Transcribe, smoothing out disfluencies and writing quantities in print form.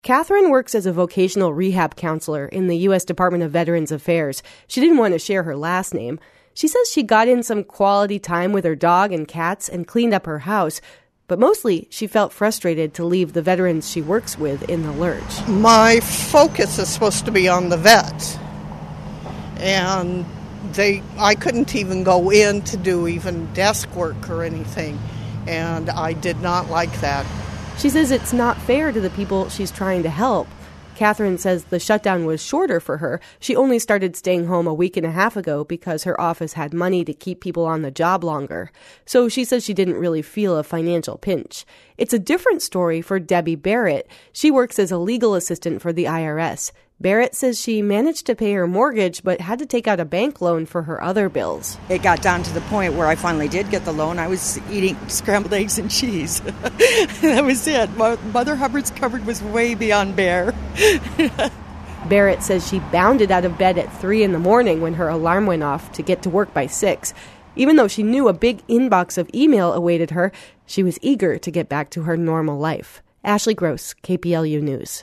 Catherine works as a vocational rehab counselor in the U.S. Department of Veterans Affairs. She didn't want to share her last name. She says she got in some quality time with her dog and cats and cleaned up her house, but mostly she felt frustrated to leave the veterans she works with in the lurch. My focus is supposed to be on the vets, and I couldn't even go in to do even desk work or anything, and I did not like that. She says it's not fair to the people she's trying to help. Catherine says the shutdown was shorter for her. She only started staying home a week and a half ago because her office had money to keep people on the job longer. So she says she didn't really feel a financial pinch. It's a different story for Debbie Barrett. She works as a legal assistant for the IRS. Barrett says she managed to pay her mortgage but had to take out a bank loan for her other bills. It got down to the point where I finally did get the loan. I was eating scrambled eggs and cheese. That was it. Mother Hubbard's cupboard was way beyond bare. Barrett says she bounded out of bed at 3 a.m. when her alarm went off to get to work by 6. Even though she knew a big inbox of email awaited her, she was eager to get back to her normal life. Ashley Gross, KPLU News.